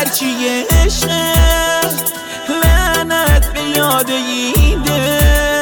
هرچی عشقه، لعنت به یاد ایده،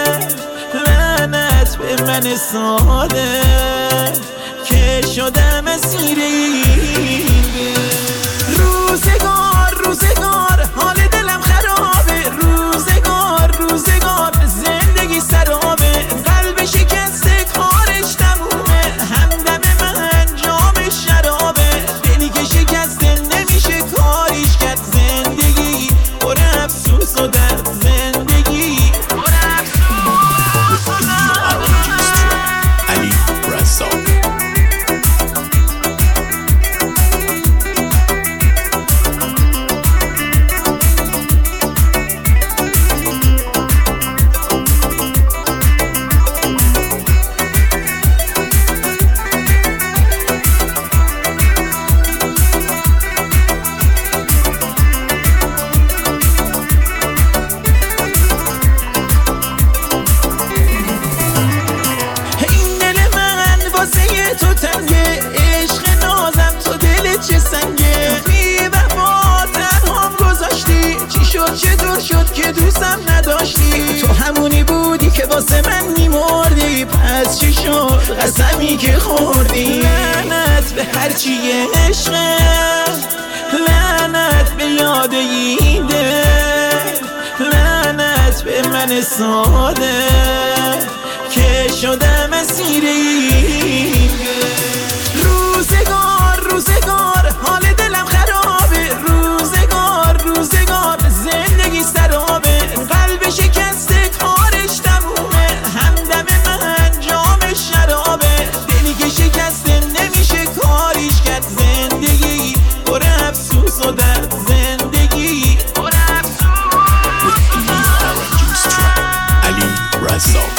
لعنت به من ساده که شدم اسیر این دل. روزگار حال دلم خرابه، روزگار زندگی سرابه، قلب شکسته کارش تمومه، همدم من جام شرابه، دلی که شکسته نمیشه کاریش کرد، زندگی پر افسوس و درد، زندگی پر افسوس و درد. علی رزاق. تو تنگه عشق نازم، تو دلت چه سنگه، بی وفا تنهام گذاشتی، چی شد چه دور شد که دوستم نداشتی، تو همونی بودی که واسه من میمردی، پس چی شد قسمی که خوردی. لعنت به هرچی عشقه، لعنت به یاد ایده، لعنت به من ساده که شدم اسیر این دل. روزگار حال دلم خرابه، روزگار زندگی سرابه، قلب شکسته کارش تمومه، همدم من جام شرابه، دلی که شکسته نمیشه کاریش کرد، زندگی پر افسوس و درد، زندگی پر افسوس و درد. علی رزاق.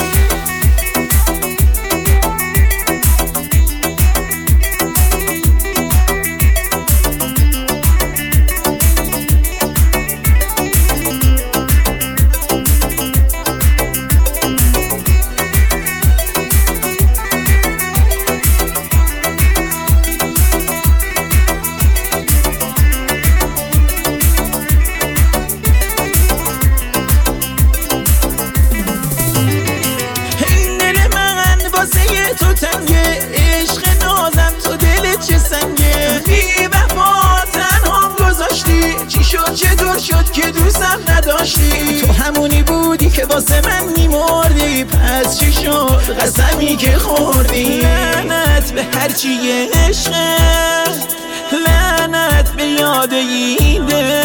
تو تنگه عشق نازم، تو دلت چه سنگه، بی وفا تنهام گذاشتی، چی شد چه دور شد که دوستم نداشتی، تو همونی بودی که واسه من میمردی، پس چی شد قسمی که خوردی. لعنت به هرچی عشقه، لعنت به یاد ایده،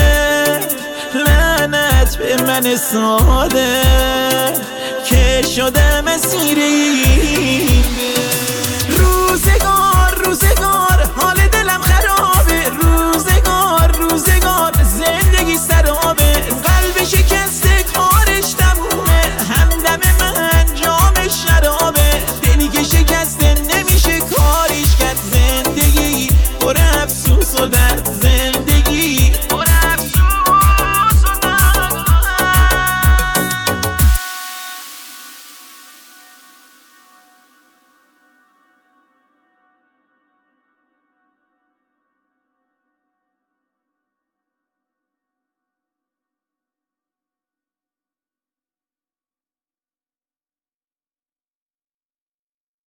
لعنت به من ساده که شدم اسیر این دل. روزگار حال دلم خرابه، روزگار زندگی سرابه، قلب شکسته کارش تمومه، همدم من جام شرابه، دلی که شکسته نمیشه کاریش کرد، زندگی پر افسوس و درد.